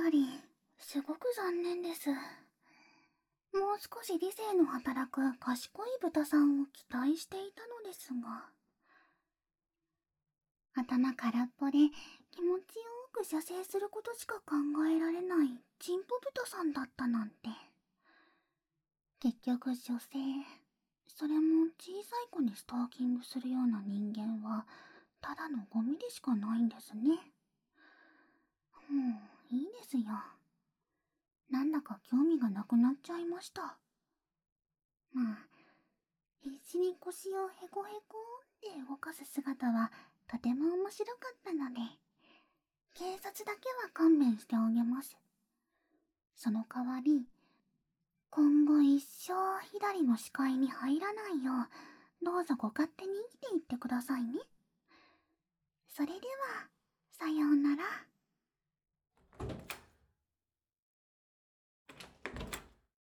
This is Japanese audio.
だり、すごく残念です。もう少し理性の働く賢い豚さんを期待していたのですが。頭空っぽで気持ちよく射精することしか考えられないチンポ豚さんだったなんて。結局女性、それも小さい子にストーキングするような人間はただのゴミでしかないんですね。もういいですよ。なんだか興味がなくなっちゃいました。まあ、必死に腰をヘコヘコって動かす姿はとても面白かったので、警察だけは勘弁してあげます。その代わり、今後一生ひらりの視界に入らないよう、どうぞご勝手に生きていってくださいね。それでは、さようなら。